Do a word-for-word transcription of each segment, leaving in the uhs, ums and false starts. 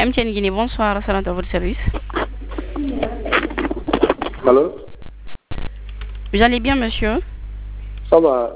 M T N Guinée, bonsoir, assalamu à votre service. Allô? Vous allez bien, monsieur? Ça va.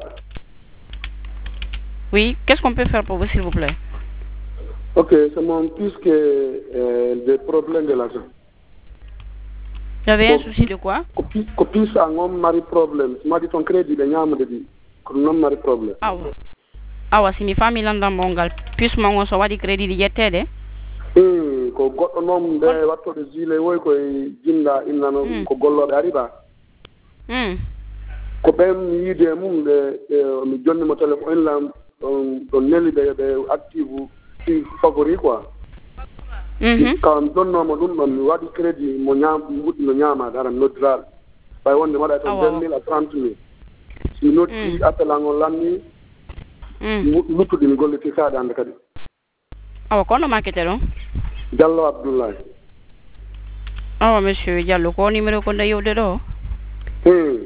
Oui, qu'est-ce qu'on peut faire pour vous, s'il vous plaît? Ok, c'est mon fils qui a euh, des problèmes de l'argent. Vous avez un souci de quoi? Copie ça, on mari problème. Tu m'as dit ton crédit, il y a un dit, qu'on a mari problème. Ah ouais. Ah ouais, si mi famille landa mongal, plus mon so wadi crédit di yettede. Hmm, ko goddo non de watto de zile woy ko jinda innano ko gollobe ariba. Hmm. Ko bem yide mum de mi jonni mo téléphone lam don nelli de de active ci favori quoi. Mhm. Quand donno mo dum non mi wadi crédit mo nyam wudi no nyama dara nodral. Bay wonde wada to vingt mille à trente mille. Si noti apelango lanni lutu din golliti saada ande kadi. Awa kono maketelo? Diallo Abdoulaye. Awa monsieur Diallo ko numéro ko ndayode do? Hmm.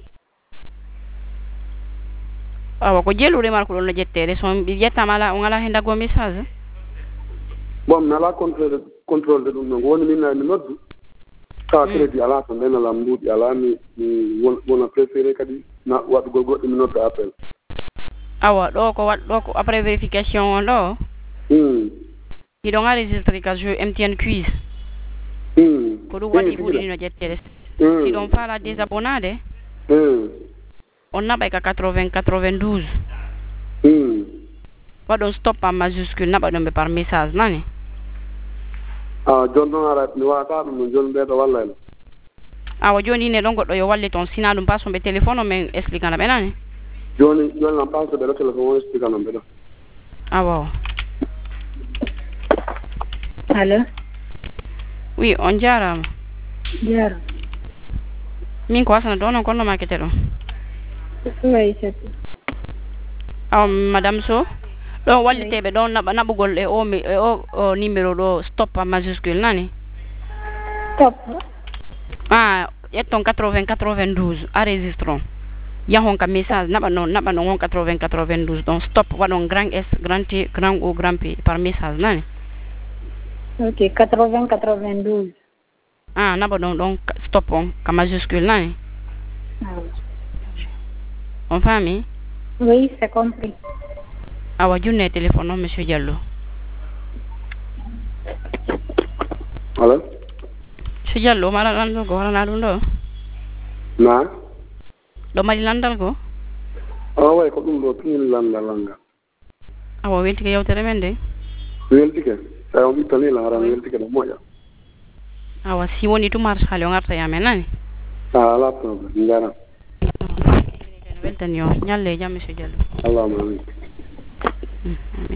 Awa ko jelu remarque don la jettere son bi jetta mala on ala henda go message. Bon nala contrôle contrôle de dum woni min na noddu. Ka crédit ala to dena la mbudi ala mi wona préféré kadi na wadu go goddo mi nodda appel. Awa do ko wat do ko après vérification do? Hmm. Il doit enregistrer que je M T N quiz. Hmm. Ko do wadi budi no jettere. Si on fa la désabonnade. Hmm. On n'a pas qu'à quatre-vingts quatre-vingt-douze. Hmm. Wadon stop en majuscule n'a pas de par message nani. Ah, John don ara ni wata dum John be do walla. Ah, wa joni ne don goddo yo walle ton sina dum passo be telephone men expliquant la benani. Joni John la passo be telephone expliquant la benani. Ah wow. Allô? Oui, on jara. Jara. Min ko asana don ko no maketelo. Oui, c'est Ah, madame so. Don walle tebe don na na bugol e o mi e o, o numéro do stop en majuscule nani. Stop. Ah, eton quatre-vingts quatre-vingt-douze enregistrons. Ya hon ka message na ba non na ba non quatre-vingts quatre-vingt-douze donc stop wadon grand S grand T grand O grand P par message nani. Ok, quatre-vingts quatre-vingt-douze. Ah, na ba non donc stop on ka majuscule nani. Ah. On famille? Oui, c'est compris. Ah, wa junne téléphone non monsieur Diallo. Allô? Monsieur Diallo mala lando go wala na dum do? Na? Do mari landal go? Ah way ko dum do tin landa langa. Ah, wa welti ke yawtere men de? Welti ke. Sa on bitani la haram welti ke do moya. Ah, wa si woni tu marche hale on arta yamen nani. Ah, la problem ngara. Weltan yo nyalle jam monsieur Diallo. Allahumma amin. Mm.